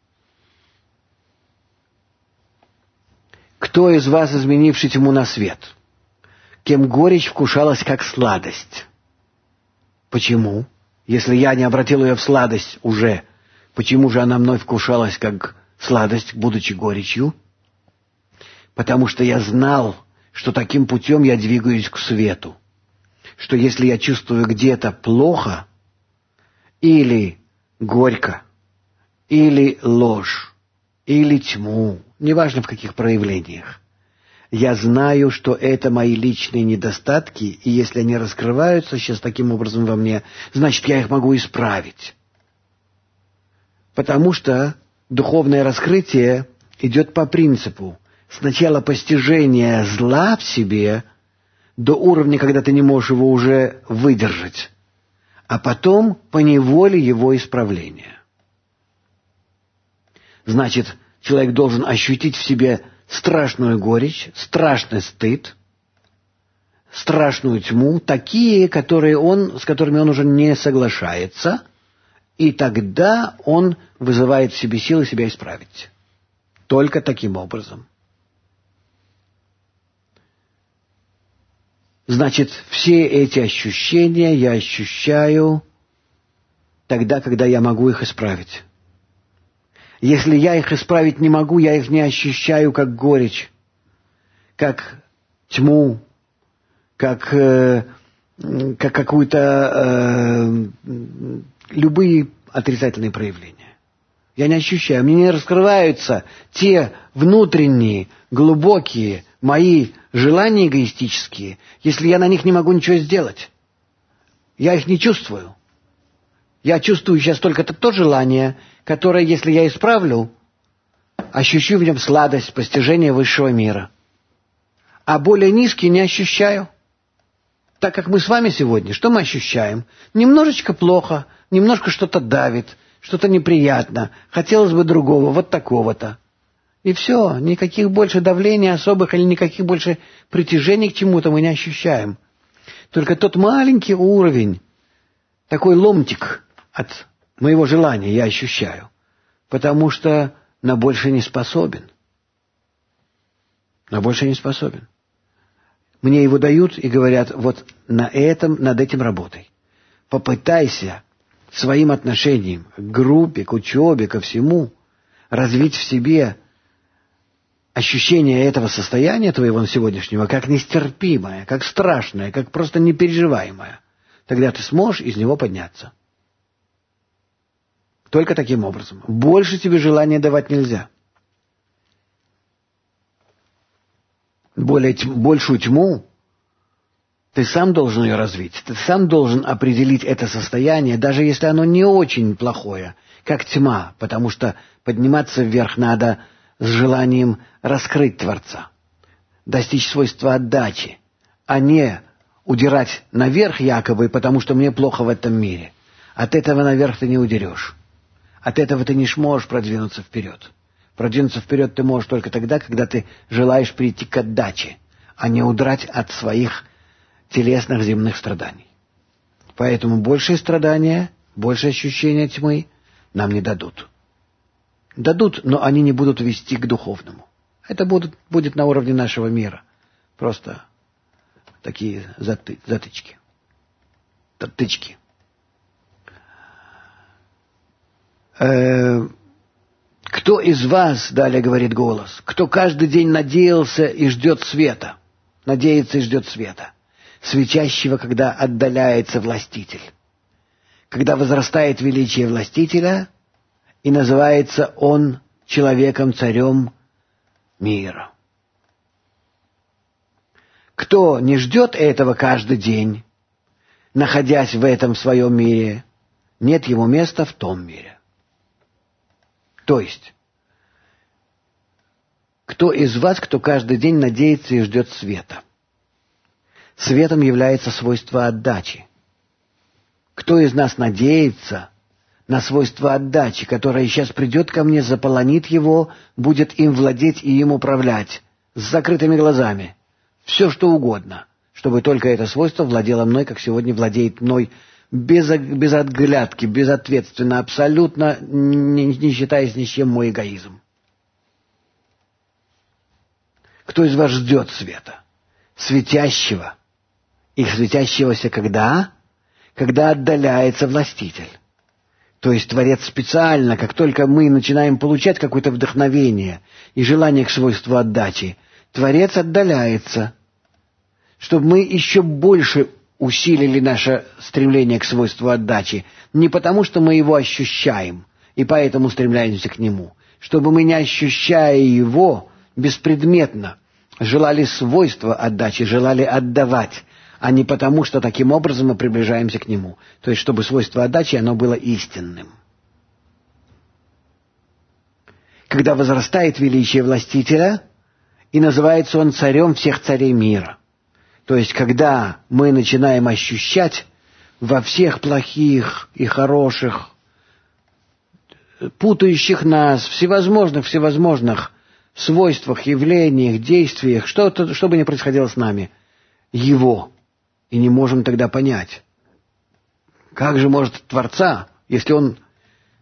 Кто из вас, изменивший тьму на свет? Кем горечь вкушалась как сладость? Почему? Если я не обратил ее в сладость уже, почему же она мной вкушалась как сладость, будучи горечью? Потому что я знал, что таким путем я двигаюсь к свету. Что если я чувствую где-то плохо, или горько, или ложь, или тьму, неважно в каких проявлениях, я знаю, что это мои личные недостатки, и если они раскрываются сейчас таким образом во мне, значит, я их могу исправить. Потому что духовное раскрытие идет по принципу сначала постижения зла в себе до уровня, когда ты не можешь его уже выдержать, а потом поневоле его исправления. Значит, человек должен ощутить в себе страшную горечь, страшный стыд, страшную тьму, такие, которые он, с которыми он уже не соглашается, И тогда он вызывает в себе силы себя исправить. Только таким образом. Значит, все эти ощущения я ощущаю тогда, когда я могу их исправить. Если я их исправить не могу, я их не ощущаю как горечь, как тьму, как, э, как какую-то э, любые отрицательные проявления. Я не ощущаю, мне не раскрываются те внутренние, глубокие мои желания эгоистические, если я на них не могу ничего сделать. Я их не чувствую. Я чувствую сейчас только то желание, которое, если я исправлю, ощущу в нем сладость постижения высшего мира. А более низкие не ощущаю. Так как мы с вами сегодня, что мы ощущаем? Немножечко плохо, немножко что-то давит, что-то неприятно, хотелось бы другого, вот такого-то. И все, никаких больше давлений особых или никаких больше притяжений к чему-то мы не ощущаем. Только тот маленький уровень, такой ломтик от моего желания я ощущаю, потому что на больше не способен. На больше не способен. Мне его дают и говорят, вот на этом, над этим работай. Попытайся своим отношением к группе, к учебе, ко всему развить в себе ощущение этого состояния твоего сегодняшнего как нестерпимое, как страшное, как просто непереживаемое. Тогда ты сможешь из него подняться. Только таким образом. Больше тебе желания давать нельзя. Более, большую тьму ты сам должен ее развить. Ты сам должен определить это состояние, даже если оно не очень плохое, как тьма, потому что подниматься вверх надо с желанием раскрыть Творца, достичь свойства отдачи, а не удирать наверх якобы, потому что мне плохо в этом мире. От этого наверх ты не удерешь. От этого ты не сможешь продвинуться вперед. Продвинуться вперед ты можешь только тогда, когда ты желаешь прийти к отдаче, а не удрать от своих телесных земных страданий. Поэтому большие страдания, большее ощущение тьмы нам не дадут. Дадут, но они не будут вести к духовному. Это будут, будет на уровне нашего мира. Просто такие заты, затычки. Тычки. Э, кто из вас, далее говорит голос, кто каждый день надеялся и ждет света, надеется и ждет света, светящего, когда отдаляется властитель, когда возрастает величие властителя, и называется он человеком-царем мира. Кто не ждет этого каждый день, находясь в этом своем мире, нет ему места в том мире. То есть, кто из вас, кто каждый день надеется и ждет света? Светом является свойство отдачи. Кто из нас надеется на свойство отдачи, которое сейчас придет ко мне, заполонит его, будет им владеть и им управлять, с закрытыми глазами, все что угодно, чтобы только это свойство владело мной, как сегодня владеет мной, без, без отглядки, безответственно, абсолютно не, не считаясь ни с чем мой эгоизм. Кто из вас ждет света? Светящего. И светящегося когда? Когда отдаляется властитель. То есть Творец специально, как только мы начинаем получать какое-то вдохновение и желание к свойству отдачи, Творец отдаляется, чтобы мы еще больше усилили наше стремление к свойству отдачи, не потому что мы его ощущаем и поэтому стремляемся к нему, чтобы мы, не ощущая его, беспредметно желали свойства отдачи, желали отдавать, а не потому, что таким образом мы приближаемся к нему. То есть, чтобы свойство отдачи, оно было истинным. Когда возрастает величие властителя, и называется он царем всех царей мира. То есть, когда мы начинаем ощущать во всех плохих и хороших, путающих нас, всевозможных, всевозможных свойствах, явлениях, действиях, что-то, что бы ни происходило с нами, его. И не можем тогда понять, как же может Творца, если он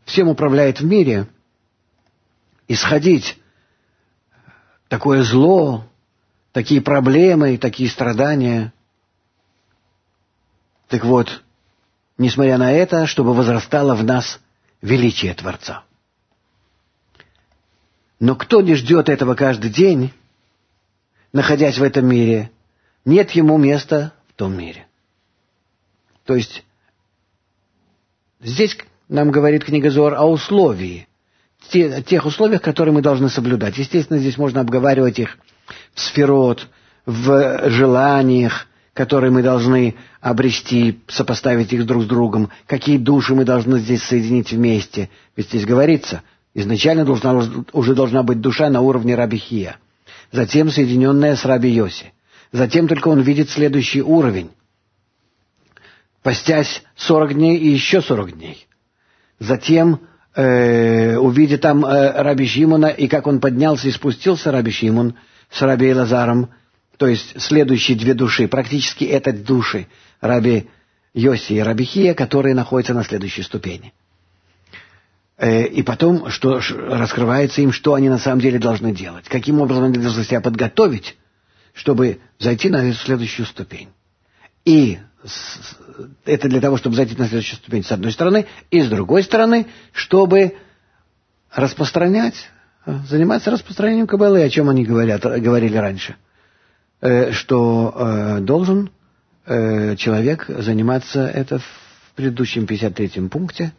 всем управляет в мире, исходить такое зло, такие проблемы, такие страдания. Так вот, несмотря на это, чтобы возрастало в нас величие Творца. Но кто не ждет этого каждый день, находясь в этом мире, нет ему места в том мире. То есть, здесь нам говорит книга Зоар о условии, те, тех условиях, которые мы должны соблюдать. Естественно, здесь можно обговаривать их в сферот, в желаниях, которые мы должны обрести, сопоставить их друг с другом, какие души мы должны здесь соединить вместе. Ведь здесь говорится, изначально должна, уже должна быть душа на уровне Раби Хия, затем соединенная с Раби Йоси. Затем только он видит следующий уровень, постясь сорок дней и еще сорок дней. Затем э, увидит там э, Раби Шимона, и как он поднялся и спустился, Раби Шимон, с Раби Элазаром, то есть следующие две души, практически это души Раби Йоси и Раби Хия, которые находятся на следующей ступени. Э, и потом что, раскрывается им, что они на самом деле должны делать, каким образом они должны себя подготовить, чтобы зайти на эту следующую ступень. И это для того, чтобы зайти на следующую ступень с одной стороны, и с другой стороны, чтобы распространять, заниматься распространением Каббалы, о чем они говорят, говорили раньше, что должен человек заниматься, это в предыдущем пятьдесят третьем пункте,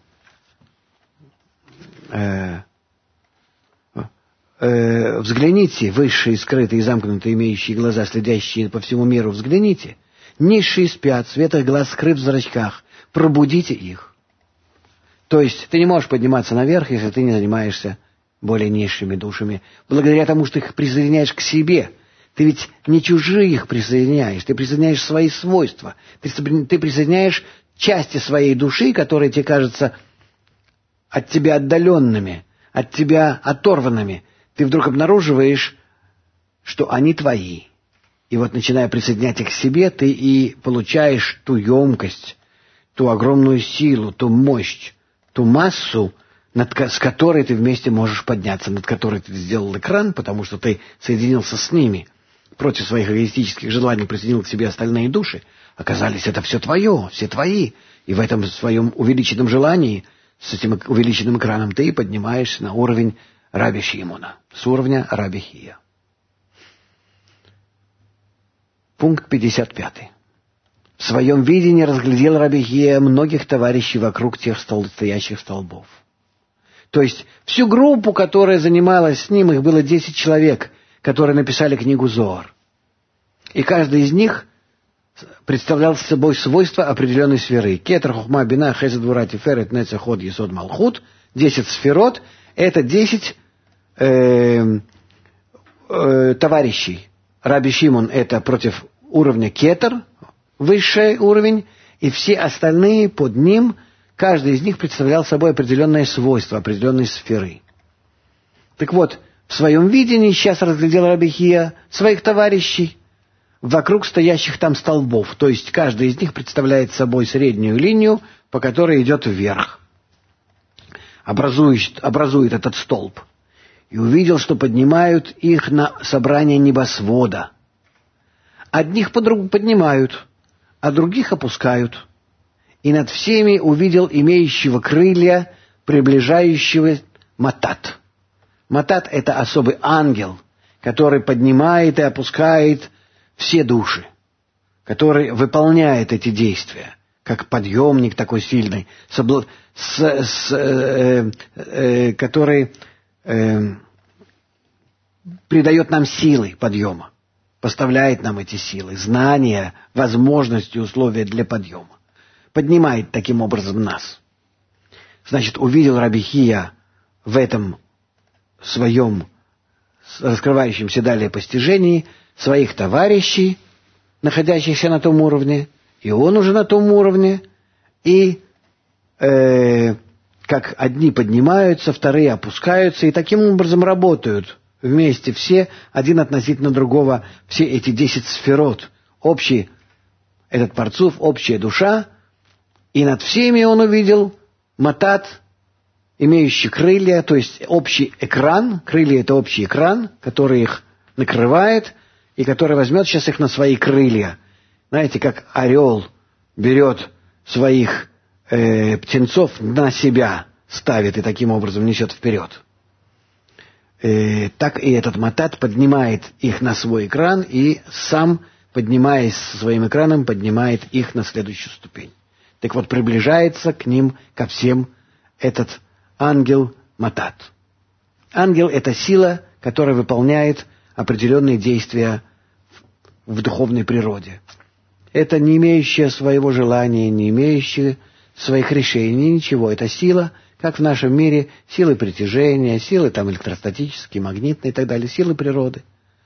взгляните, высшие, скрытые, замкнутые, имеющие глаза, следящие по всему миру, взгляните. Низшие спят, свет их глаз скрыт в зрачках. Пробудите их. То есть ты не можешь подниматься наверх, если ты не занимаешься более низшими душами. Благодаря тому, что их присоединяешь к себе. Ты ведь не чужие их присоединяешь, ты присоединяешь свои свойства. Ты, ты присоединяешь части своей души, которые тебе кажутся от тебя отдаленными, от тебя оторванными. Ты вдруг обнаруживаешь, что они твои. И вот, начиная присоединять их к себе, ты и получаешь ту емкость, ту огромную силу, ту мощь, ту массу, над, с которой ты вместе можешь подняться, над которой ты сделал экран, потому что ты соединился с ними, против своих эгоистических желаний присоединил к себе остальные души. Оказались, это все твое, все твои. И в этом своем увеличенном желании, с этим увеличенным экраном, ты поднимаешься на уровень Раби Шимона, с уровня Раби Хия. Пункт пятьдесят пятый. В своем видении разглядел Раби Хия многих товарищей вокруг тех стол, стоящих столбов. То есть всю группу, которая занималась с ним, их было десять человек, которые написали книгу Зоар. И каждый из них представлял собой свойства определенной сферы. Кетер, Хохма, Бина, Хесед, Вура, Тиферет, Нецах, Ход, Есод, Малхут. Десять сферот — это десять э, э, товарищей. Раби Шимон — это против уровня Кетер, высший уровень, и все остальные под ним, каждый из них представлял собой определенное свойство, определенной сферы. Так вот, в своем видении сейчас разглядел Раби Хия своих товарищей вокруг стоящих там столбов, то есть каждый из них представляет собой среднюю линию, по которой идет вверх, образует, образует этот столб. И увидел, что поднимают их на собрание небосвода. Одних поднимают, а других опускают. И над всеми увидел имеющего крылья, приближающего Матат. Матат — это особый ангел, который поднимает и опускает все души, который выполняет эти действия, как подъемник такой сильный, с, с, с, э, э, который э, придает нам силы подъема, поставляет нам эти силы, знания, возможности, условия для подъема. Поднимает таким образом нас. Значит, увидел Раби Хия в этом своем раскрывающемся далее постижении своих товарищей, находящихся на том уровне, и он уже на том уровне, и э, как одни поднимаются, вторые опускаются, и таким образом работают вместе все, один относительно другого, все эти десять сферот, общий этот парцуф, общая душа, и над всеми он увидел Матат, имеющий крылья, то есть общий экран, крылья — это общий экран, который их накрывает, и который возьмет сейчас их на свои крылья. Знаете, как орел берет своих э, птенцов на себя, ставит и таким образом несет вперед. Э, так и этот матат поднимает их на свой экран и сам, поднимаясь своим экраном, поднимает их на следующую ступень. Так вот, приближается к ним, ко всем, этот ангел матат. Ангел — это сила, которая выполняет определенные действия в, в духовной природе. Это не имеющая своего желания, не имеющая своих решений, ничего. Это сила, как в нашем мире, силы притяжения, силы там электростатические, магнитные и так далее, силы природы.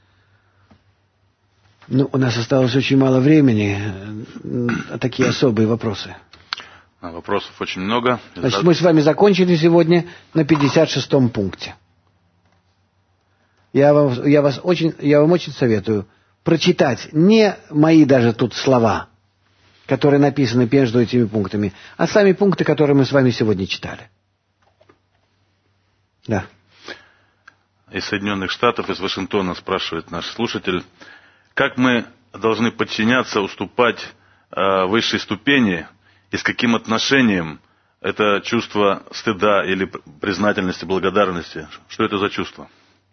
Ну, у нас осталось очень мало времени. Такие особые вопросы. Вопросов очень много. Значит, мы с вами закончили сегодня на пятьдесят шестом пункте. Я вам, я вас очень, я вам очень советую прочитать не мои даже тут слова, которые написаны между этими пунктами, а сами пункты, которые мы с вами сегодня читали. Да. Из Соединенных Штатов, из Вашингтона спрашивает наш слушатель, как мы должны подчиняться, уступать э, высшей ступени, и с каким отношением это чувство стыда или признательности, благодарности? Что это за чувство?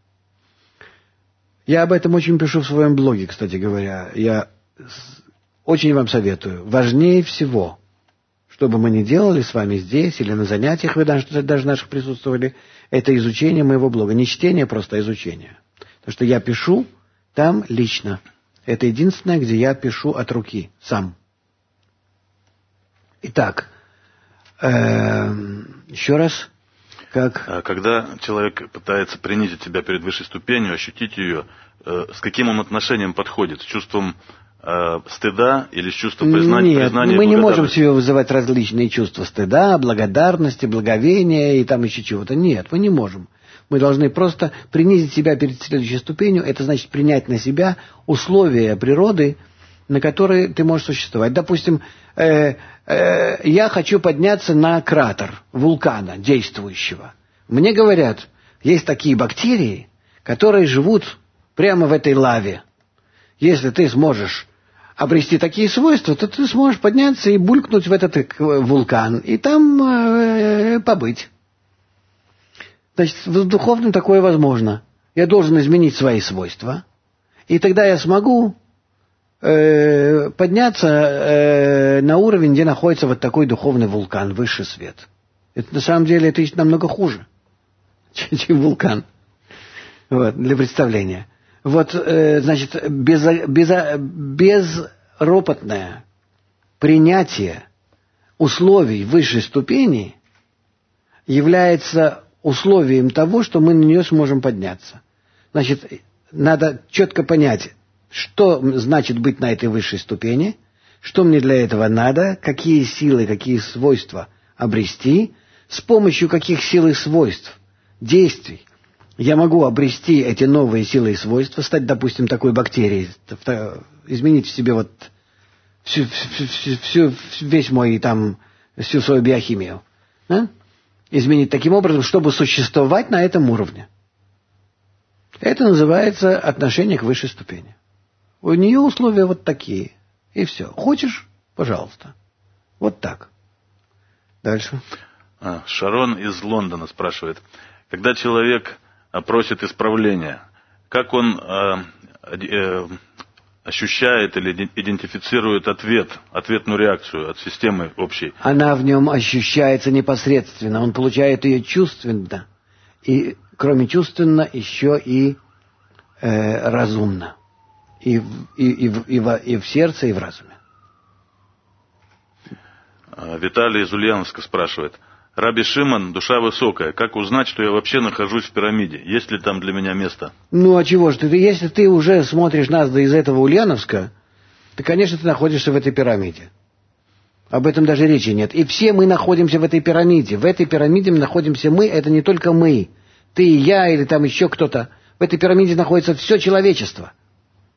Я об этом очень пишу в своем блоге, кстати говоря. Я очень вам советую. Важнее всего, что бы мы ни делали с вами здесь или на занятиях, вы даже, даже наших присутствовали, это изучение моего блога. Не чтение, просто изучение. Потому что я пишу там лично. Это единственное, где я пишу от руки, сам. Итак, еще раз, как... Когда человек пытается принизить себя перед высшей ступенью, ощутить ее, с каким он отношением подходит? С чувством стыда или с чувством признания? Нет, признания мы не можем в себе вызывать различные чувства стыда, благодарности, благовения и там еще чего-то. Нет, мы не можем. Мы должны просто принизить себя перед следующей ступенью. Это значит принять на себя условия природы, на которые ты можешь существовать. Допустим, э, э, я хочу подняться на кратер вулкана действующего. Мне говорят, есть такие бактерии, которые живут прямо в этой лаве. Если ты сможешь обрести такие свойства, то ты сможешь подняться и булькнуть в этот вулкан, и там э, побыть. Значит, в духовном такое возможно. Я должен изменить свои свойства, и тогда я смогу э, подняться э, на уровень, где находится вот такой духовный вулкан, высший свет. Это на самом деле это намного хуже, чем вулкан. Вот, для представления. Вот, э, значит, без, без, безропотное принятие условий высшей ступени является условием того, что мы на нее сможем подняться. Значит, надо четко понять, что значит быть на этой высшей ступени, что мне для этого надо, какие силы, какие свойства обрести, с помощью каких сил и свойств, действий я могу обрести эти новые силы и свойства, стать, допустим, такой бактерией, изменить в себе вот всю, всю, всю, весь мой там, всю свою биохимию. Да? Изменить таким образом, чтобы существовать на этом уровне. Это называется отношение к высшей ступени. У нее условия вот такие. И все. Хочешь? Пожалуйста. Вот так. Дальше. А, Шарон из Лондона спрашивает. Когда человек просит исправления, как он э, э, ощущает или идентифицирует ответ, ответную реакцию от системы общей? Она в нем ощущается непосредственно, он получает ее чувственно, и кроме чувственно еще и э, разумно, и, и, и, и, в, и в сердце, и в разуме. Виталий из Ульяновска спрашивает. Раби Шимон, душа высокая. Как узнать, что я вообще нахожусь в пирамиде? Есть ли там для меня место? Ну, а чего ж ты? Если ты уже смотришь нас да из этого Ульяновска, то, конечно, ты находишься в этой пирамиде. Об этом даже речи нет. И все мы находимся в этой пирамиде. В этой пирамиде находимся мы, это не только мы. Ты и я, или там еще кто-то. В этой пирамиде находится все человечество.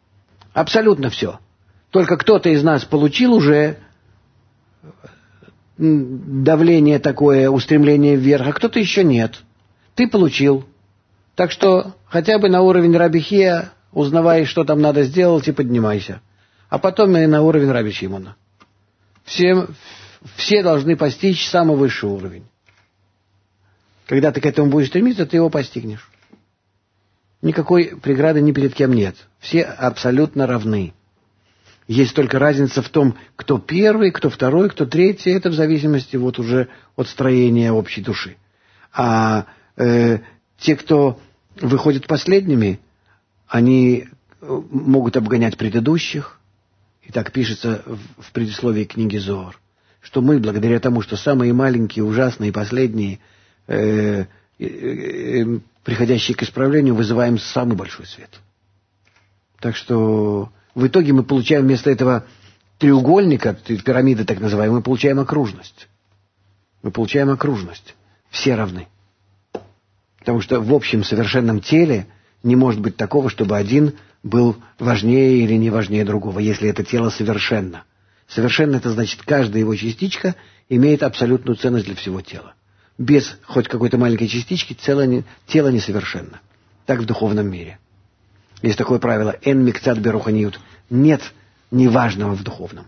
Абсолютно все. Только кто-то из нас получил уже давление такое, устремление вверх, а кто-то еще нет. Ты получил. Так что хотя бы на уровень Раби Хия узнавай, что там надо сделать, и поднимайся. А потом и на уровень Раби Шимона. Все, все должны постичь самый высший уровень. Когда ты к этому будешь стремиться, ты его постигнешь. Никакой преграды ни перед кем нет. Все абсолютно равны. Есть только разница в том, кто первый, кто второй, кто третий. Это в зависимости вот уже от строения общей души. А э, те, кто выходят последними, они могут обгонять предыдущих. И так пишется в предисловии книги Зоар, что мы, благодаря тому, что самые маленькие, ужасные, последние, э, э, э, приходящие к исправлению, вызываем самый большой свет. Так что в итоге мы получаем вместо этого треугольника, пирамиды так называемой, мы получаем окружность. Мы получаем окружность. Все равны. Потому что в общем совершенном теле не может быть такого, чтобы один был важнее или не важнее другого, если это тело совершенно. Совершенно — это значит, каждая его частичка имеет абсолютную ценность для всего тела. Без хоть какой-то маленькой частички тело, не, тело несовершенно. Так в духовном мире. Есть такое правило «эн микцат беруханиют» — нет неважного в духовном.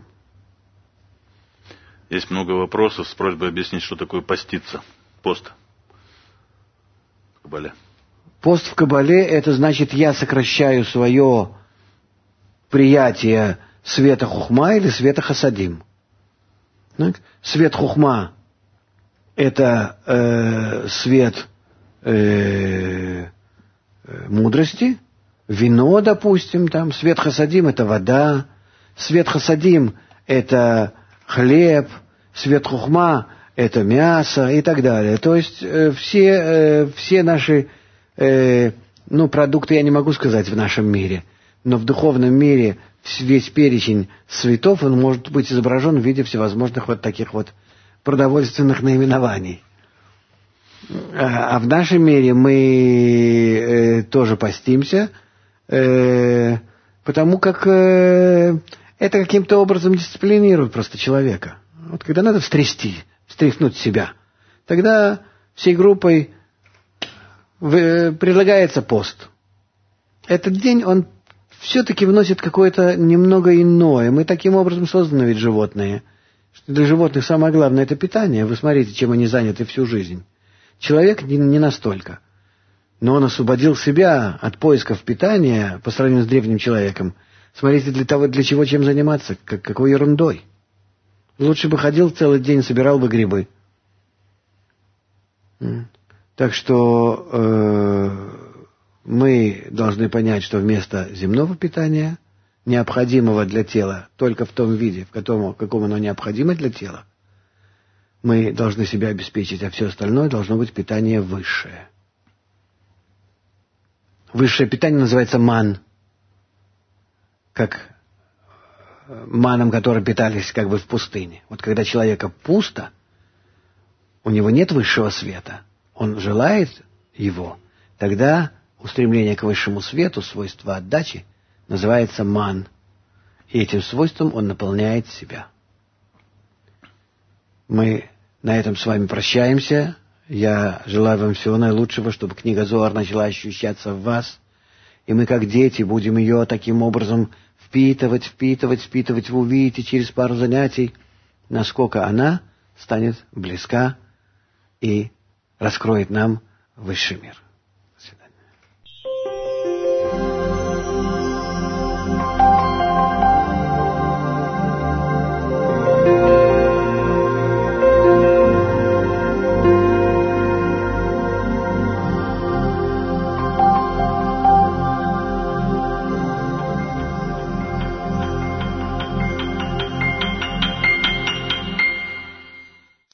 Есть много вопросов с просьбой объяснить, что такое поститься. Пост. В Кабале. Пост в Кабале — это значит, я сокращаю свое приятие света хухма или света хасадим. Свет хухма — это э, свет э, мудрости, вино, допустим, там. Свет хасадим — это вода. Свет хасадим — это хлеб. Свет хухма — это мясо и так далее. То есть э, все, э, все наши э, ну, продукты, я не могу сказать, в нашем мире, но в духовном мире весь перечень цветов, он может быть изображен в виде всевозможных вот таких вот продовольственных наименований. А в нашем мире мы э, тоже постимся, э, потому как э, это каким-то образом дисциплинирует просто человека. Вот когда надо встрясти, встряхнуть себя, тогда всей группой в, предлагается пост. Этот день, он все-таки вносит какое-то немного иное. Мы таким образом созданы ведь животные. Что для животных самое главное — это питание. Вы смотрите, чем они заняты всю жизнь. Человек не, не настолько. Но он освободил себя от поисков питания по сравнению с древним человеком. Смотрите, для того, для чего чем заниматься, как, какой ерундой. Лучше бы ходил целый день, собирал бы грибы. Так что э, мы должны понять, что вместо земного питания, необходимого для тела только в том виде, в каком, в каком оно необходимо для тела, мы должны себя обеспечить, а все остальное должно быть питание высшее. Высшее питание называется ман, как маном, которым питались как бы в пустыне. Вот когда человека пусто, у него нет высшего света, он желает его, тогда устремление к высшему свету, свойство отдачи, называется ман. И этим свойством он наполняет себя. Мы на этом с вами прощаемся. Я желаю вам всего наилучшего, чтобы книга Зоар начала ощущаться в вас. И мы, как дети, будем ее таким образом впитывать, впитывать, впитывать. Вы увидите через пару занятий, насколько она станет близка и раскроет нам высший мир.